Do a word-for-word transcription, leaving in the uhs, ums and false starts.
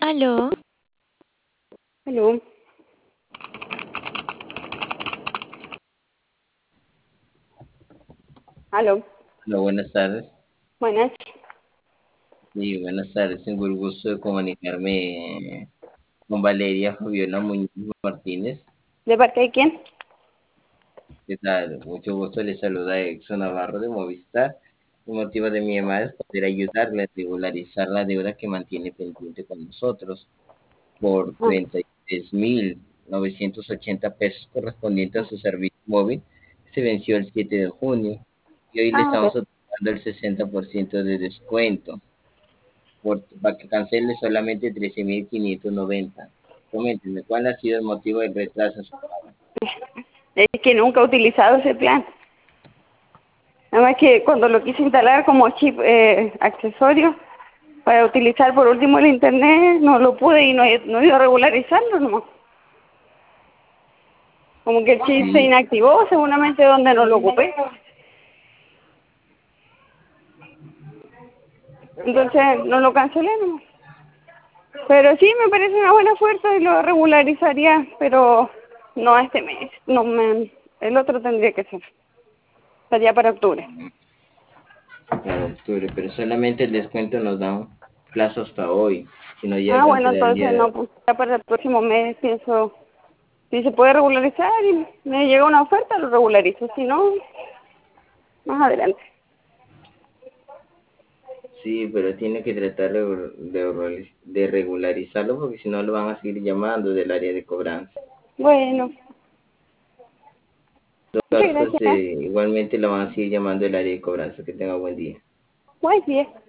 Aló, Aló, aló, Hola, buenas tardes. buenas. Sí, buenas tardes. Tengo el gusto de comunicarme con Valeria Fabiola Muñoz Martínez. ¿De parte de quién? ¿Qué tal? Mucho gusto. Le saluda Exxon Navarro de Movistar. El motivo de mi llamada es poder ayudarle a regularizar la deuda que mantiene pendiente con nosotros por Ah, treinta y tres mil novecientos ochenta pesos correspondiente a su servicio móvil. Se venció el siete de junio y hoy le ah, estamos ok. otorgando el sesenta por ciento de descuento, por, para que cancele solamente trece mil quinientos noventa. Coméntenme, ¿cuál ha sido el motivo del retraso en su pago? Es que nunca he utilizado ese plan. Nada más que cuando lo quise instalar como chip eh, accesorio para utilizar por último el internet, no lo pude y no he, no he ido a regularizarlo nomás. Como que el chip se Sí, inactivó seguramente donde no lo ocupé. Entonces no lo cancelé nomás. Pero sí me parece una buena oferta y lo regularizaría, pero no este mes. No me, el otro tendría que ser. Sería para octubre. para octubre, pero solamente el descuento nos da un plazo hasta hoy. Si no Ah, llega bueno, antes del entonces día de no, hoy. pues ya para el próximo mes pienso, si se puede regularizar y me llega una oferta, lo regularizo. Si no, más adelante. Sí, pero tiene que tratar de, de, de regularizarlo porque si no lo van a seguir llamando del área de cobranza. Bueno, En todo muchas caso, gracias. este, igualmente lo van a seguir llamando del área de cobranza. Que tenga buen día. Buen día.